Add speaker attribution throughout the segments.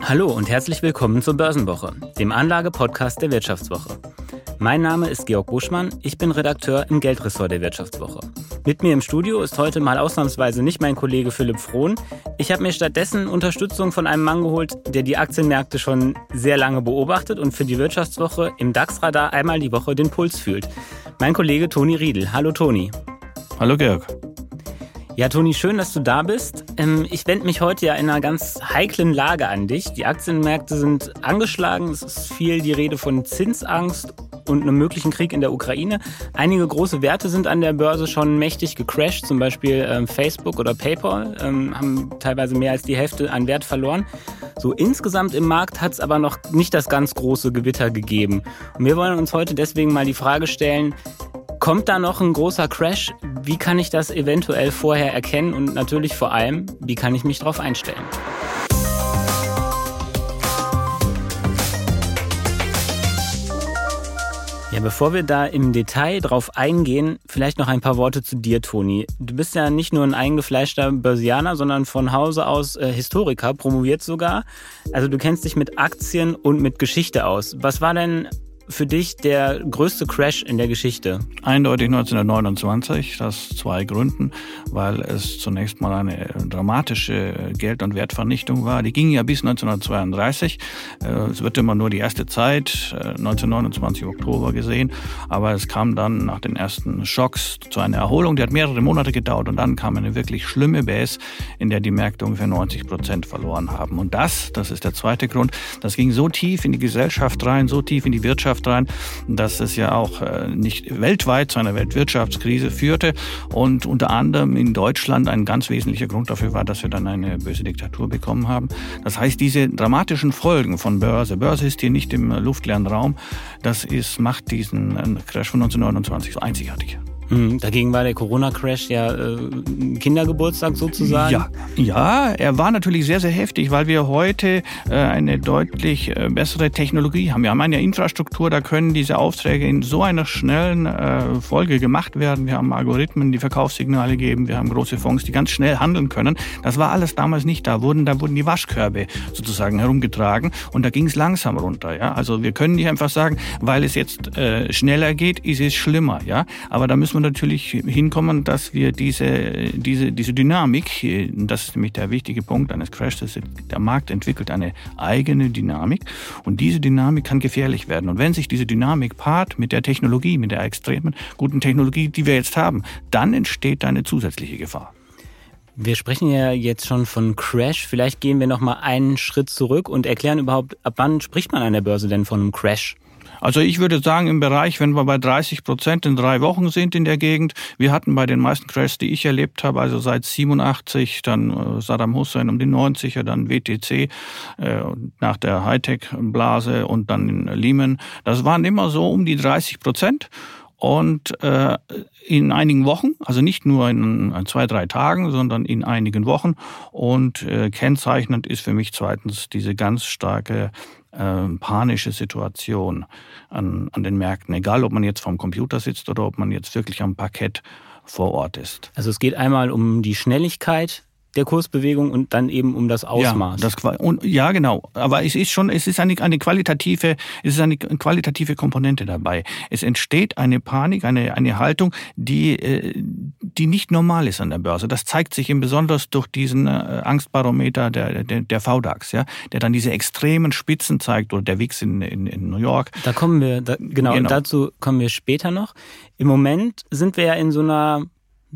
Speaker 1: Hallo und herzlich willkommen zur Börsenwoche, dem Anlage-Podcast der Wirtschaftswoche. Mein Name ist Georg Buschmann, ich bin Redakteur im Geldressort der Wirtschaftswoche. Mit mir im Studio ist heute mal ausnahmsweise nicht mein Kollege Philipp Frohn. Ich habe mir stattdessen Unterstützung von einem Mann geholt, der die Aktienmärkte schon sehr lange beobachtet und für die Wirtschaftswoche im DAX-Radar einmal die Woche den Puls fühlt. Mein Kollege Toni Riedl. Hallo Toni.
Speaker 2: Hallo Georg.
Speaker 1: Ja, Toni, schön, dass du da bist. Ich wende mich heute ja in einer ganz heiklen Lage an dich. Die Aktienmärkte sind angeschlagen. Es ist viel die Rede von Zinsangst und einem möglichen Krieg in der Ukraine. Einige große Werte sind an der Börse schon mächtig gecrashed. Zum Beispiel Facebook oder PayPal haben teilweise mehr als die Hälfte an Wert verloren. So insgesamt im Markt hat es aber noch nicht das ganz große Gewitter gegeben. Und wir wollen uns heute deswegen mal die Frage stellen, kommt da noch ein großer Crash? Wie kann ich das eventuell vorher erkennen? Und natürlich vor allem, wie kann ich mich darauf einstellen? Ja, bevor wir da im Detail drauf eingehen, vielleicht noch ein paar Worte zu dir, Toni. Du bist ja nicht nur ein eingefleischter Börsianer, sondern von Hause aus Historiker, promoviert sogar. Also du kennst dich mit Aktien und mit Geschichte aus. Was war denn für dich der größte Crash in der Geschichte?
Speaker 2: Eindeutig 1929, das aus zwei Gründen, weil es zunächst mal eine dramatische Geld- und Wertvernichtung war. Die ging ja bis 1932. Es wird immer nur die erste Zeit, 1929 Oktober gesehen, aber es kam dann nach den ersten Schocks zu einer Erholung, die hat mehrere Monate gedauert und dann kam eine wirklich schlimme Baisse, in der die Märkte ungefähr 90% verloren haben. Und das ist der zweite Grund, das ging so tief in die Gesellschaft rein, so tief in die Wirtschaft rein, dass es ja auch nicht weltweit zu einer Weltwirtschaftskrise führte und unter anderem in Deutschland ein ganz wesentlicher Grund dafür war, dass wir dann eine böse Diktatur bekommen haben. Das heißt, diese dramatischen Folgen von Börse ist hier nicht im luftleeren Raum, macht diesen Crash von 1929 so einzigartig.
Speaker 1: Dagegen war der Corona-Crash ja Kindergeburtstag sozusagen.
Speaker 2: Ja, er war natürlich sehr, sehr heftig, weil wir heute eine deutlich bessere Technologie haben. Wir haben eine Infrastruktur, da können diese Aufträge in so einer schnellen Folge gemacht werden. Wir haben Algorithmen, die Verkaufssignale geben. Wir haben große Fonds, die ganz schnell handeln können. Das war alles damals nicht da. Da wurden die Waschkörbe sozusagen herumgetragen und da ging es langsam runter. Ja? Also wir können nicht einfach sagen, weil es jetzt schneller geht, ist es schlimmer. Ja? Aber da müssen wir natürlich hinkommen, dass wir diese Dynamik, das ist nämlich der wichtige Punkt eines Crashes, der Markt entwickelt eine eigene Dynamik und diese Dynamik kann gefährlich werden. Und wenn sich diese Dynamik paart mit der Technologie, mit der extremen guten Technologie, die wir jetzt haben, dann entsteht eine zusätzliche Gefahr.
Speaker 1: Wir sprechen ja jetzt schon von Crash. Vielleicht gehen wir noch mal einen Schritt zurück und erklären überhaupt, ab wann spricht man an der Börse denn von einem Crash?
Speaker 2: Also ich würde sagen, im Bereich, wenn wir bei 30% in 3 Wochen sind in der Gegend, wir hatten bei den meisten Crashs, die ich erlebt habe, also seit 87, dann Saddam Hussein um die 90er, dann WTC nach der Hightech-Blase und dann in Lehman. Das waren immer so um die 30%. Und in einigen Wochen, also nicht nur in 2-3 Tagen, sondern in einigen Wochen. Und kennzeichnend ist für mich zweitens diese ganz starke panische Situation an den Märkten. Egal, ob man jetzt vorm Computer sitzt oder ob man jetzt wirklich am Parkett vor Ort ist.
Speaker 1: Also es geht einmal um die Schnelligkeit der Kursbewegung und dann eben um das Ausmaß.
Speaker 2: Ja, genau. Aber es ist eine qualitative Komponente dabei. Es entsteht eine Panik, eine Haltung, die nicht normal ist an der Börse. Das zeigt sich eben besonders durch diesen Angstbarometer der VDAX, ja, der dann diese extremen Spitzen zeigt, oder der WIX in New York.
Speaker 1: Dazu kommen wir später noch. Im Moment sind wir ja in so einer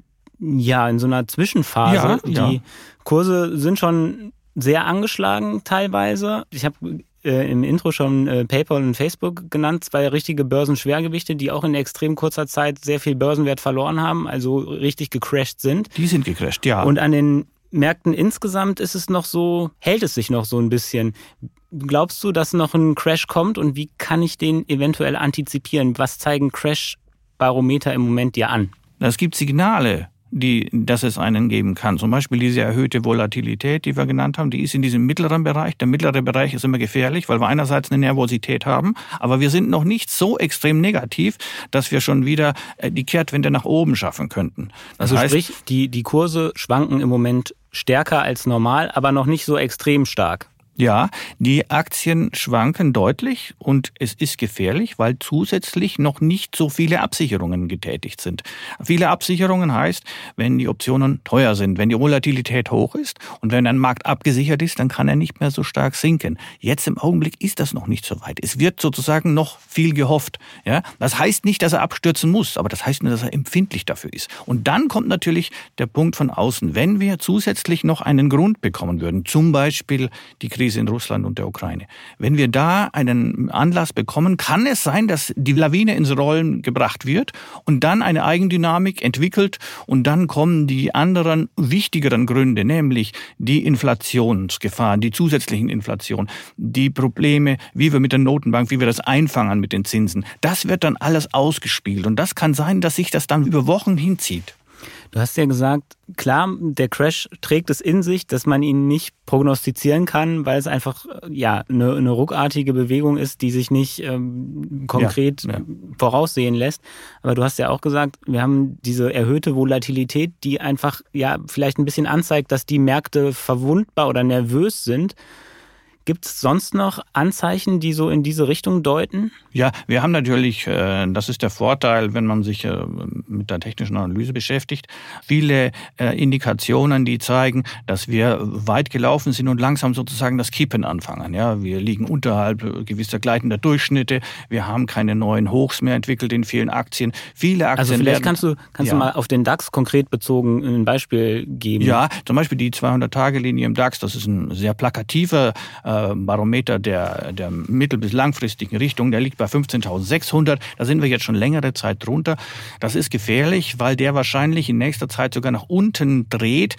Speaker 1: Zwischenphase.
Speaker 2: Ja.
Speaker 1: Die Kurse sind schon sehr angeschlagen teilweise. Ich habe im Intro schon PayPal und Facebook genannt, 2 richtige Börsenschwergewichte, die auch in extrem kurzer Zeit sehr viel Börsenwert verloren haben, also richtig gecrashed sind.
Speaker 2: Die sind gecrashed, ja.
Speaker 1: Und an den Märkten insgesamt hält es sich noch so ein bisschen. Glaubst du, dass noch ein Crash kommt und wie kann ich den eventuell antizipieren? Was zeigen Crash-Barometer im Moment dir an?
Speaker 2: Es gibt Signale, dass es einen geben kann. Zum Beispiel diese erhöhte Volatilität, die wir genannt haben, die ist in diesem mittleren Bereich. Der mittlere Bereich ist immer gefährlich, weil wir einerseits eine Nervosität haben, aber wir sind noch nicht so extrem negativ, dass wir schon wieder die Kehrtwende nach oben schaffen könnten.
Speaker 1: Das heißt, sprich, die Kurse schwanken im Moment stärker als normal, aber noch nicht so extrem stark.
Speaker 2: Ja, die Aktien schwanken deutlich und es ist gefährlich, weil zusätzlich noch nicht so viele Absicherungen getätigt sind. Viele Absicherungen heißt, wenn die Optionen teuer sind, wenn die Volatilität hoch ist und wenn ein Markt abgesichert ist, dann kann er nicht mehr so stark sinken. Jetzt im Augenblick ist das noch nicht so weit. Es wird sozusagen noch viel gehofft. Ja, das heißt nicht, dass er abstürzen muss, aber das heißt nur, dass er empfindlich dafür ist. Und dann kommt natürlich der Punkt von außen. Wenn wir zusätzlich noch einen Grund bekommen würden, zum Beispiel die Krise in Russland und der Ukraine. Wenn wir da einen Anlass bekommen, kann es sein, dass die Lawine ins Rollen gebracht wird und dann eine Eigendynamik entwickelt und dann kommen die anderen wichtigeren Gründe, nämlich die Inflationsgefahren, die zusätzlichen Inflation, die Probleme, wie wir mit der Notenbank, wie wir das einfangen mit den Zinsen. Das wird dann alles ausgespielt und das kann sein, dass sich das dann über Wochen hinzieht.
Speaker 1: Du hast ja gesagt, klar, der Crash trägt es in sich, dass man ihn nicht prognostizieren kann, weil es einfach eine ruckartige Bewegung ist, die sich nicht konkret voraussehen lässt. Aber du hast ja auch gesagt, wir haben diese erhöhte Volatilität, die einfach vielleicht ein bisschen anzeigt, dass die Märkte verwundbar oder nervös sind. Gibt es sonst noch Anzeichen, die so in diese Richtung deuten?
Speaker 2: Ja, wir haben natürlich, das ist der Vorteil, wenn man sich mit der technischen Analyse beschäftigt, viele Indikationen, die zeigen, dass wir weit gelaufen sind und langsam sozusagen das Kippen anfangen. Ja, wir liegen unterhalb gewisser gleitender Durchschnitte, wir haben keine neuen Hochs mehr entwickelt in vielen Aktien. Viele Aktien
Speaker 1: also vielleicht kannst du mal auf den DAX konkret bezogen ein Beispiel geben.
Speaker 2: Ja, zum Beispiel die 200-Tage-Linie im DAX, das ist ein sehr plakativer Barometer der mittel- bis langfristigen Richtung, der liegt bei 15.600. Da sind wir jetzt schon längere Zeit drunter. Das ist gefährlich, weil der wahrscheinlich in nächster Zeit sogar nach unten dreht.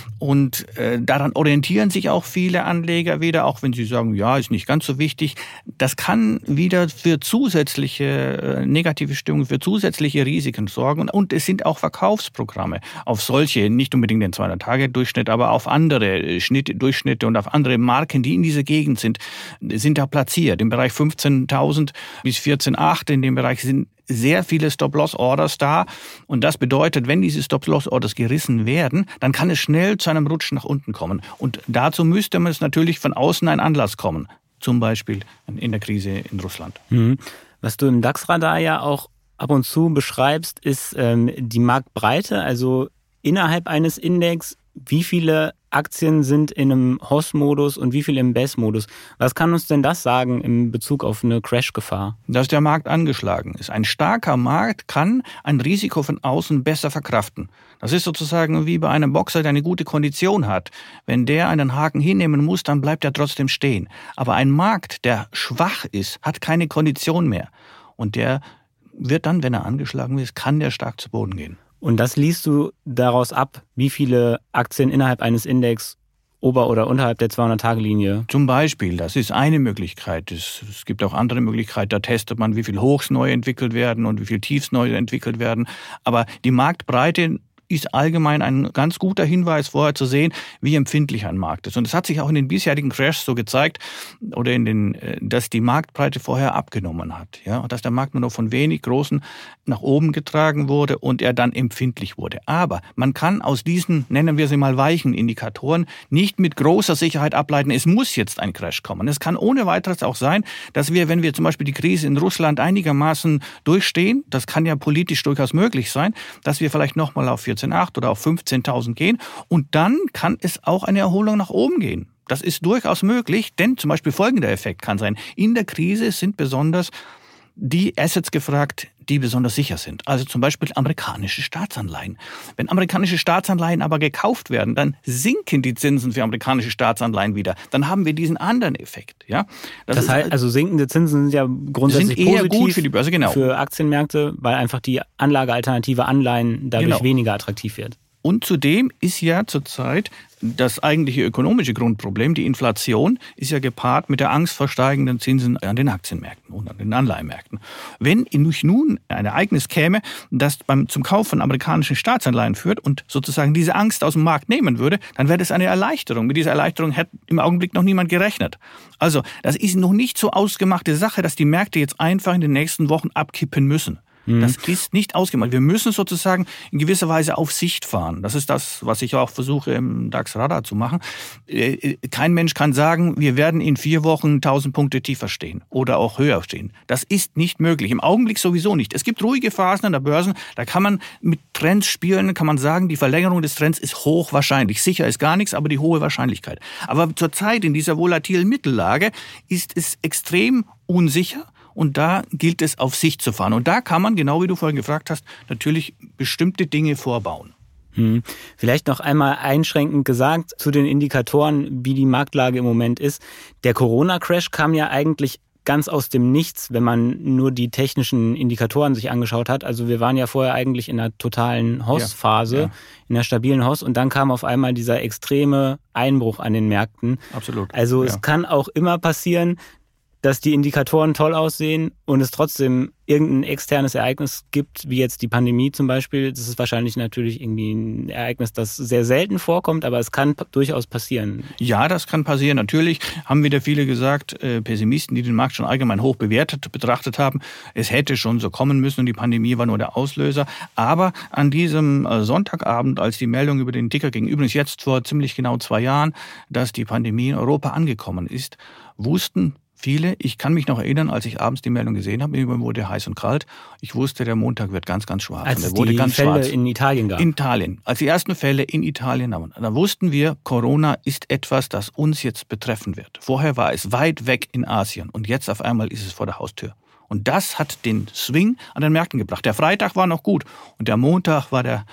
Speaker 2: Und daran orientieren sich auch viele Anleger wieder, auch wenn sie sagen, ja, ist nicht ganz so wichtig. Das kann wieder für zusätzliche negative Stimmung, für zusätzliche Risiken sorgen. Und es sind auch Verkaufsprogramme auf solche, nicht unbedingt den 200-Tage-Durchschnitt, aber auf andere Durchschnitte und auf andere Marken, die in dieser Gegend sind da platziert. Im Bereich 15.000 bis 14.800, in dem Bereich sind sehr viele Stop-Loss-Orders da. Und das bedeutet, wenn diese Stop-Loss-Orders gerissen werden, dann kann es schnell zu einem Rutsch nach unten kommen. Und dazu müsste man es natürlich von außen ein Anlass kommen. Zum Beispiel in der Krise in Russland.
Speaker 1: Was du im DAX-Radar ja auch ab und zu beschreibst, ist die Marktbreite, also innerhalb eines Index, wie viele Aktien sind in einem Hoss-Modus und wie viel im Bess-Modus. Was kann uns denn das sagen in Bezug auf eine Crash-Gefahr?
Speaker 2: Dass der Markt angeschlagen ist. Ein starker Markt kann ein Risiko von außen besser verkraften. Das ist sozusagen wie bei einem Boxer, der eine gute Kondition hat. Wenn der einen Haken hinnehmen muss, dann bleibt er trotzdem stehen. Aber ein Markt, der schwach ist, hat keine Kondition mehr. Und der wird dann, wenn er angeschlagen ist, kann der stark zu Boden gehen.
Speaker 1: Und das liest du daraus ab, wie viele Aktien innerhalb eines Index ober- oder unterhalb der 200-Tage-Linie?
Speaker 2: Zum Beispiel, das ist eine Möglichkeit. Es gibt auch andere Möglichkeiten. Da testet man, wie viel Hochs neu entwickelt werden und wie viel Tiefs neu entwickelt werden. Aber die Marktbreite ist allgemein ein ganz guter Hinweis, vorher zu sehen, wie empfindlich ein Markt ist. Und es hat sich auch in den bisherigen Crashs so gezeigt, oder dass die Marktbreite vorher abgenommen hat, ja, und dass der Markt nur noch von wenig großen nach oben getragen wurde und er dann empfindlich wurde. Aber man kann aus diesen, nennen wir sie mal weichen Indikatoren, nicht mit großer Sicherheit ableiten, es muss jetzt ein Crash kommen. Es kann ohne weiteres auch sein, dass wir, wenn wir zum Beispiel die Krise in Russland einigermaßen durchstehen, das kann ja politisch durchaus möglich sein, dass wir vielleicht nochmal auf 14.800 oder auf 15.000 gehen und dann kann es auch eine Erholung nach oben gehen. Das ist durchaus möglich, denn zum Beispiel folgender Effekt kann sein. In der Krise sind besonders die Assets gefragt, die besonders sicher sind. Also zum Beispiel amerikanische Staatsanleihen. Wenn amerikanische Staatsanleihen aber gekauft werden, dann sinken die Zinsen für amerikanische Staatsanleihen wieder. Dann haben wir diesen anderen Effekt. Ja?
Speaker 1: Das heißt, also sinkende Zinsen sind ja grundsätzlich
Speaker 2: sind eher
Speaker 1: positiv
Speaker 2: gut für die Börse, genau.
Speaker 1: Für Aktienmärkte, weil einfach die Anlagealternative Anleihen dadurch weniger attraktiv wird.
Speaker 2: Und zudem ist ja zurzeit das eigentliche ökonomische Grundproblem, die Inflation, ist ja gepaart mit der Angst vor steigenden Zinsen an den Aktienmärkten und an den Anleihenmärkten. Wenn nun ein Ereignis käme, das zum Kauf von amerikanischen Staatsanleihen führt und sozusagen diese Angst aus dem Markt nehmen würde, dann wäre das eine Erleichterung. Mit dieser Erleichterung hätte im Augenblick noch niemand gerechnet. Also das ist noch nicht so ausgemachte Sache, dass die Märkte jetzt einfach in den nächsten Wochen abkippen müssen. Das ist nicht ausgemacht. Wir müssen sozusagen in gewisser Weise auf Sicht fahren. Das ist das, was ich auch versuche im DAX Radar zu machen. Kein Mensch kann sagen, wir werden in 4 Wochen 1000 Punkte tiefer stehen oder auch höher stehen. Das ist nicht möglich. Im Augenblick sowieso nicht. Es gibt ruhige Phasen an der Börse. Da kann man mit Trends spielen, kann man sagen, die Verlängerung des Trends ist hochwahrscheinlich. Sicher ist gar nichts, aber die hohe Wahrscheinlichkeit. Aber zurzeit in dieser volatilen Mittellage ist es extrem unsicher. Und da gilt es, auf Sicht zu fahren. Und da kann man, genau wie du vorhin gefragt hast, natürlich bestimmte Dinge vorbauen.
Speaker 1: Vielleicht noch einmal einschränkend gesagt zu den Indikatoren, wie die Marktlage im Moment ist. Der Corona-Crash kam ja eigentlich ganz aus dem Nichts, wenn man nur die technischen Indikatoren sich angeschaut hat. Also wir waren ja vorher eigentlich in einer totalen Hoss-Phase, in einer stabilen Hoss. Und dann kam auf einmal dieser extreme Einbruch an den Märkten.
Speaker 2: Absolut.
Speaker 1: Also es kann auch immer passieren, dass die Indikatoren toll aussehen und es trotzdem irgendein externes Ereignis gibt, wie jetzt die Pandemie zum Beispiel. Das ist wahrscheinlich natürlich irgendwie ein Ereignis, das sehr selten vorkommt, aber es kann durchaus passieren.
Speaker 2: Ja, das kann passieren. Natürlich haben wieder viele gesagt, Pessimisten, die den Markt schon allgemein hoch betrachtet haben, es hätte schon so kommen müssen und die Pandemie war nur der Auslöser. Aber an diesem Sonntagabend, als die Meldung über den Ticker ging, übrigens jetzt vor ziemlich genau 2 Jahren, dass die Pandemie in Europa angekommen ist, wussten viele, ich kann mich noch erinnern, als ich abends die Meldung gesehen habe, mir wurde heiß und kalt. Ich wusste, der Montag wird ganz, ganz schwarz.
Speaker 1: Als es die Fälle in Italien gab.
Speaker 2: In Italien. Als die ersten Fälle in Italien waren. Da wussten wir, Corona ist etwas, das uns jetzt betreffen wird. Vorher war es weit weg in Asien und jetzt auf einmal ist es vor der Haustür. Und das hat den Swing an den Märkten gebracht. Der Freitag war noch gut und am Montag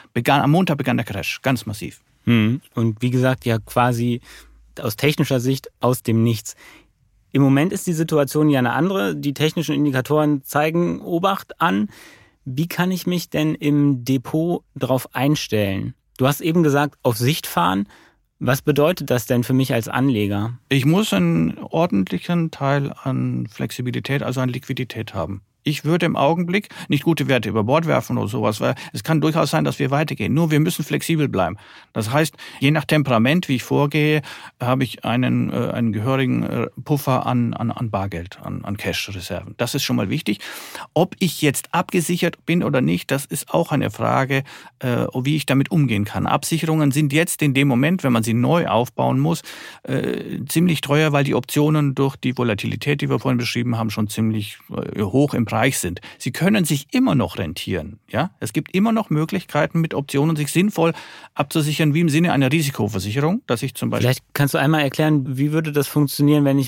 Speaker 2: begann der Crash, ganz massiv.
Speaker 1: Und wie gesagt, ja quasi aus technischer Sicht aus dem Nichts. Im Moment ist die Situation ja eine andere. Die technischen Indikatoren zeigen Obacht an. Wie kann ich mich denn im Depot darauf einstellen? Du hast eben gesagt, auf Sicht fahren. Was bedeutet das denn für mich als Anleger?
Speaker 2: Ich muss einen ordentlichen Teil an Flexibilität, also an Liquidität haben. Ich würde im Augenblick nicht gute Werte über Bord werfen oder sowas, weil es kann durchaus sein, dass wir weitergehen. Nur wir müssen flexibel bleiben. Das heißt, je nach Temperament, wie ich vorgehe, habe ich einen gehörigen Puffer an Bargeld, an Cash-Reserven. Das ist schon mal wichtig. Ob ich jetzt abgesichert bin oder nicht, das ist auch eine Frage, wie ich damit umgehen kann. Absicherungen sind jetzt in dem Moment, wenn man sie neu aufbauen muss, ziemlich teuer, weil die Optionen durch die Volatilität, die wir vorhin beschrieben haben, schon ziemlich hoch im Preis sind. Sie können sich immer noch rentieren. Ja? Es gibt immer noch Möglichkeiten, mit Optionen sich sinnvoll abzusichern, wie im Sinne einer Risikoversicherung, dass ich zum Beispiel...
Speaker 1: Vielleicht kannst du einmal erklären, wie würde das funktionieren, wenn ich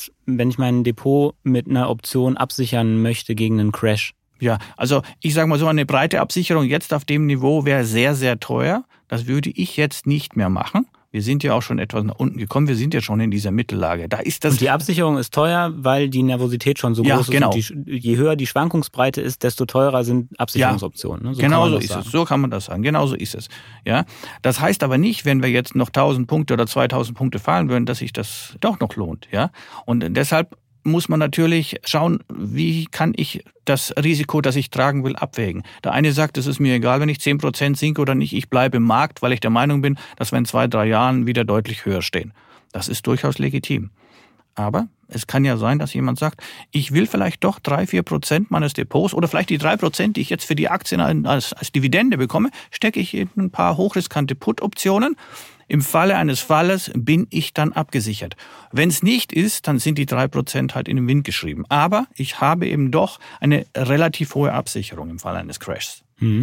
Speaker 1: mein Depot mit einer Option absichern möchte gegen einen Crash?
Speaker 2: Ja, also ich sage mal so, eine breite Absicherung jetzt auf dem Niveau wäre sehr, sehr teuer. Das würde ich jetzt nicht mehr machen. Wir sind ja auch schon etwas nach unten gekommen. Wir sind ja schon in dieser Mittellage. Da ist das.
Speaker 1: Und die Absicherung ist teuer, weil die Nervosität schon so groß ist.
Speaker 2: Genau.
Speaker 1: Und je höher die Schwankungsbreite ist, desto teurer sind Absicherungsoptionen.
Speaker 2: So genau so ist es. So kann man das sagen. Genau so ist es. Ja. Das heißt aber nicht, wenn wir jetzt noch 1000 Punkte oder 2000 Punkte fallen würden, dass sich das doch noch lohnt. Ja. Und deshalb muss man natürlich schauen, wie kann ich das Risiko, das ich tragen will, abwägen. Der eine sagt, es ist mir egal, wenn ich 10% sinke oder nicht, ich bleibe im Markt, weil ich der Meinung bin, dass wir in 2-3 Jahren wieder deutlich höher stehen. Das ist durchaus legitim. Aber es kann ja sein, dass jemand sagt, ich will vielleicht doch 3-4% meines Depots oder vielleicht die 3%, die ich jetzt für die Aktien als Dividende bekomme, stecke ich in ein paar hochriskante Put-Optionen. Im Falle eines Falles bin ich dann abgesichert. Wenn es nicht ist, dann sind die 3% halt in den Wind geschrieben. Aber ich habe eben doch eine relativ hohe Absicherung im Falle eines Crashs.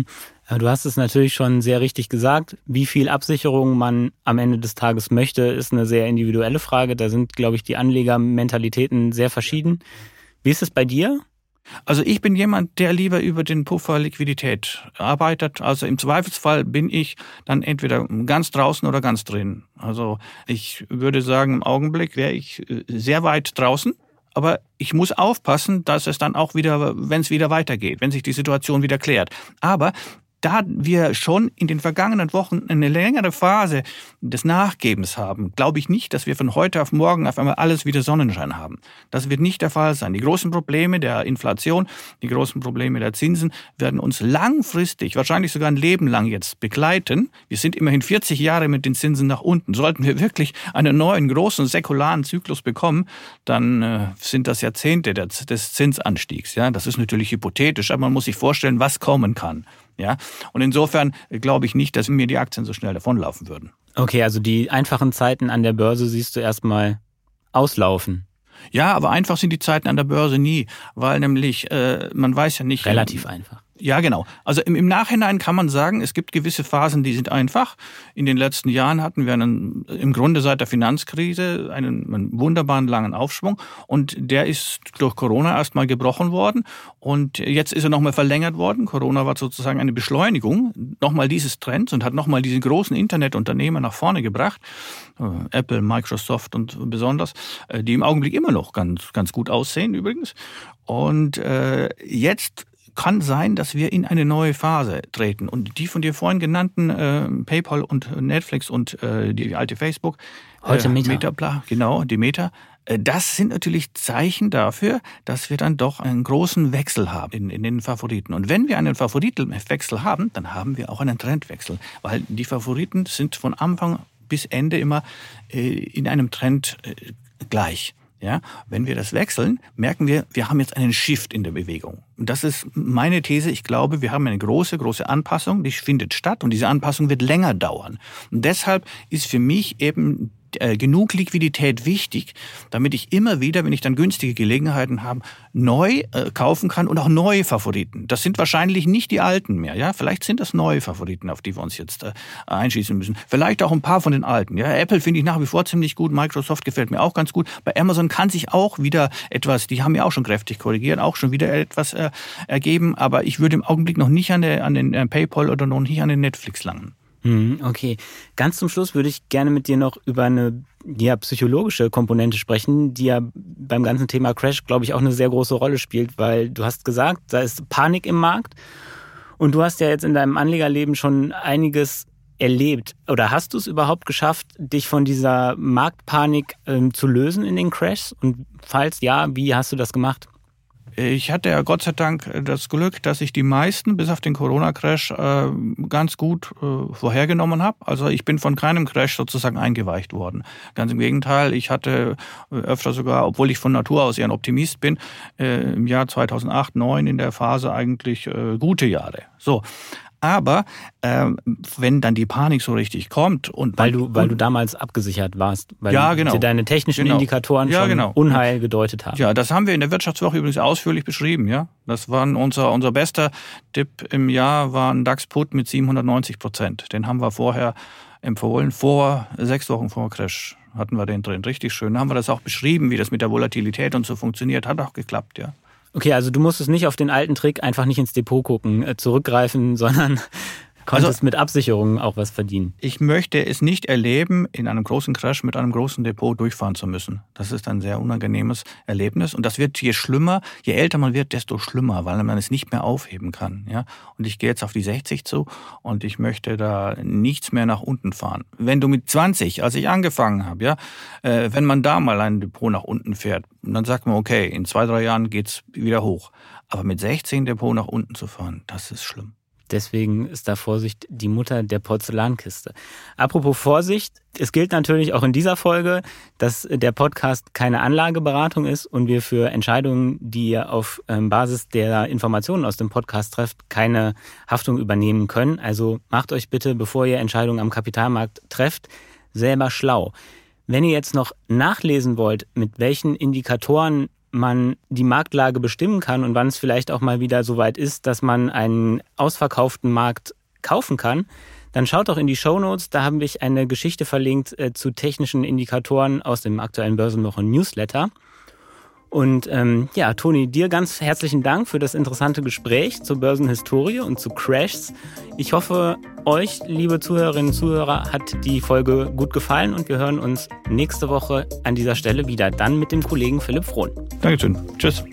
Speaker 1: Du hast es natürlich schon sehr richtig gesagt. Wie viel Absicherung man am Ende des Tages möchte, ist eine sehr individuelle Frage. Da sind, glaube ich, die Anlegermentalitäten sehr verschieden. Wie ist es bei dir?
Speaker 2: Also ich bin jemand, der lieber über den Puffer Liquidität arbeitet. Also im Zweifelsfall bin ich dann entweder ganz draußen oder ganz drin. Also ich würde sagen, im Augenblick wäre ich sehr weit draußen. Aber ich muss aufpassen, dass es dann auch wieder, wenn es wieder weitergeht, wenn sich die Situation wieder klärt. Aber da wir schon in den vergangenen Wochen eine längere Phase des Nachgebens haben, glaube ich nicht, dass wir von heute auf morgen auf einmal alles wieder Sonnenschein haben. Das wird nicht der Fall sein. Die großen Probleme der Inflation, die großen Probleme der Zinsen werden uns langfristig, wahrscheinlich sogar ein Leben lang jetzt begleiten. Wir sind immerhin 40 Jahre mit den Zinsen nach unten. Sollten wir wirklich einen neuen großen säkularen Zyklus bekommen, dann sind das Jahrzehnte des Zinsanstiegs. Ja, das ist natürlich hypothetisch, aber man muss sich vorstellen, was kommen kann. Ja, und insofern glaube ich nicht, dass mir die Aktien so schnell davonlaufen würden.
Speaker 1: Okay, also die einfachen Zeiten an der Börse siehst du erstmal auslaufen.
Speaker 2: Ja, aber einfach sind die Zeiten an der Börse nie, weil nämlich man weiß ja nicht.
Speaker 1: Relativ einfach.
Speaker 2: Ja, genau. Also im Nachhinein kann man sagen, es gibt gewisse Phasen, die sind einfach. In den letzten Jahren hatten wir im Grunde seit der Finanzkrise einen wunderbaren langen Aufschwung und der ist durch Corona erstmal gebrochen worden und jetzt ist er nochmal verlängert worden. Corona war sozusagen eine Beschleunigung nochmal dieses Trends und hat nochmal diese großen Internetunternehmen nach vorne gebracht. Apple, Microsoft und besonders, die im Augenblick immer noch ganz gut aussehen übrigens. Und jetzt kann sein, dass wir in eine neue Phase treten. Und die von dir vorhin genannten PayPal und Netflix und die alte Facebook,
Speaker 1: heute
Speaker 2: Meta, genau, die Meta, das sind natürlich Zeichen dafür, dass wir dann doch einen großen Wechsel haben in den Favoriten. Und wenn wir einen Favoritenwechsel haben, dann haben wir auch einen Trendwechsel. Weil die Favoriten sind von Anfang bis Ende immer in einem Trend gleich. Ja, wenn wir das wechseln, merken wir, wir haben jetzt einen Shift in der Bewegung. Und das ist meine These. Ich glaube, wir haben eine große Anpassung, die findet statt und diese Anpassung wird länger dauern. Und deshalb ist für mich eben genug Liquidität wichtig, damit ich immer wieder, wenn ich dann günstige Gelegenheiten habe, neu kaufen kann und auch neue Favoriten. Das sind wahrscheinlich nicht die alten mehr. Ja, vielleicht sind das neue Favoriten, auf die wir uns jetzt einschießen müssen. Vielleicht auch ein paar von den alten. Ja, Apple finde ich nach wie vor ziemlich gut. Microsoft gefällt mir auch ganz gut. Bei Amazon kann sich auch wieder etwas, die haben ja auch schon kräftig korrigiert, auch schon wieder etwas ergeben. Aber ich würde im Augenblick noch nicht an den PayPal oder noch nicht an den Netflix langen.
Speaker 1: Okay. Ganz zum Schluss würde ich gerne mit dir noch über eine psychologische Komponente sprechen, die ja beim ganzen Thema Crash, glaube ich, auch eine sehr große Rolle spielt, weil du hast gesagt, da ist Panik im Markt und du hast ja jetzt in deinem Anlegerleben schon einiges erlebt. Oder hast du es überhaupt geschafft, dich von dieser Marktpanik zu lösen in den Crashs? Und falls ja, wie hast du das gemacht?
Speaker 2: Ich hatte ja Gott sei Dank das Glück, dass ich die meisten, bis auf den Corona-Crash, ganz gut vorhergenommen habe. Also ich bin von keinem Crash sozusagen eingeweicht worden. Ganz im Gegenteil, ich hatte öfter sogar, obwohl ich von Natur aus eher ein Optimist bin, im Jahr 2008, 2009 in der Phase eigentlich gute Jahre. So. Aber wenn dann die Panik so richtig kommt und
Speaker 1: weil du damals abgesichert warst, weil dir deine technischen Indikatoren schon Unheil gedeutet haben.
Speaker 2: Ja, das haben wir in der Wirtschaftswoche übrigens ausführlich beschrieben. Ja, das war unser bester Tipp im Jahr war ein DAX-Put mit 790%. Den haben wir vorher empfohlen, 6 Wochen vor Crash hatten wir den drin, richtig schön. Da haben wir das auch beschrieben, wie das mit der Volatilität und so funktioniert, hat auch geklappt, ja.
Speaker 1: Okay, also du musstest nicht auf den alten Trick einfach nicht ins Depot gucken, zurückgreifen, sondern konntest mit Absicherungen auch was verdienen.
Speaker 2: Ich möchte es nicht erleben, in einem großen Crash mit einem großen Depot durchfahren zu müssen. Das ist ein sehr unangenehmes Erlebnis und das wird je schlimmer, je älter man wird, desto schlimmer, weil man es nicht mehr aufheben kann. Ja? Und ich gehe jetzt auf die 60 zu und ich möchte da nichts mehr nach unten fahren. Wenn du mit 20, als ich angefangen habe, ja, wenn man da mal ein Depot nach unten fährt, dann sagt man, okay, in 2-3 Jahren geht's wieder hoch. Aber mit 16 Depot nach unten zu fahren, das ist schlimm.
Speaker 1: Deswegen ist da Vorsicht die Mutter der Porzellankiste. Apropos Vorsicht, es gilt natürlich auch in dieser Folge, dass der Podcast keine Anlageberatung ist und wir für Entscheidungen, die ihr auf Basis der Informationen aus dem Podcast trefft, keine Haftung übernehmen können. Also macht euch bitte, bevor ihr Entscheidungen am Kapitalmarkt trefft, selber schlau. Wenn ihr jetzt noch nachlesen wollt, mit welchen Indikatoren man die Marktlage bestimmen kann und wann es vielleicht auch mal wieder so weit ist, dass man einen ausverkauften Markt kaufen kann, dann schaut doch in die Shownotes, da habe ich eine Geschichte verlinkt zu technischen Indikatoren aus dem aktuellen Börsenwochen-Newsletter. Und Toni, dir ganz herzlichen Dank für das interessante Gespräch zur Börsenhistorie und zu Crashs. Ich hoffe, euch, liebe Zuhörerinnen und Zuhörer, hat die Folge gut gefallen und wir hören uns nächste Woche an dieser Stelle wieder, dann mit dem Kollegen Philipp Frohn.
Speaker 2: Dankeschön. Tschüss.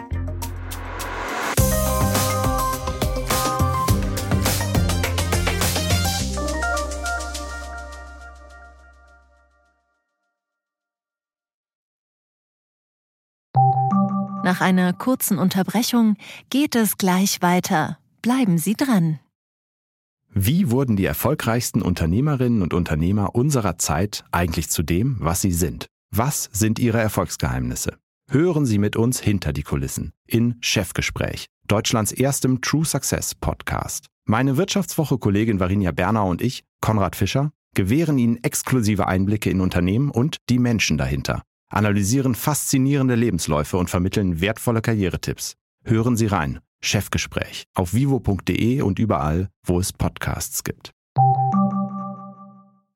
Speaker 3: Nach einer kurzen Unterbrechung geht es gleich weiter. Bleiben Sie dran.
Speaker 4: Wie wurden die erfolgreichsten Unternehmerinnen und Unternehmer unserer Zeit eigentlich zu dem, was sie sind? Was sind ihre Erfolgsgeheimnisse? Hören Sie mit uns hinter die Kulissen in Chefgespräch, Deutschlands erstem True Success Podcast. Meine Wirtschaftswoche-Kollegin Varinia Bernau und ich, Konrad Fischer, gewähren Ihnen exklusive Einblicke in Unternehmen und die Menschen dahinter, analysieren faszinierende Lebensläufe und vermitteln wertvolle Karrieretipps. Hören Sie rein. Chefgespräch auf vivo.de und überall, wo es Podcasts gibt.